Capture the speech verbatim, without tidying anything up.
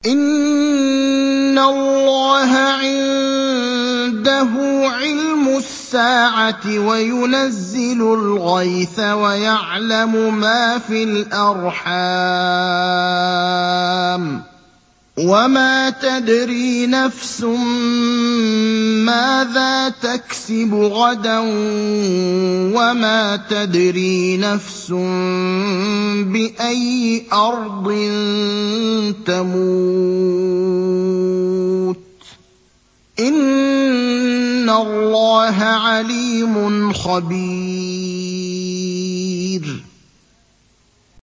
إِنَّ اللَّهَ عِندَهُ عِلْمُ السَّاعَةِ وَيُنَزِّلُ الْغَيْثَ وَيَعْلَمُ مَا فِي الْأَرْحَامِ ۖ وَمَا تَدْرِي نَفْسٌ مَّاذَا تَكْسِبُ غَدًا وَمَا تَدْرِي نَفْسٌ بِأَيِّ أَرْضٍ تَمُوتُ ۚ إِنَّ اللَّهَ عَلِيمٌ خَبِيرٌ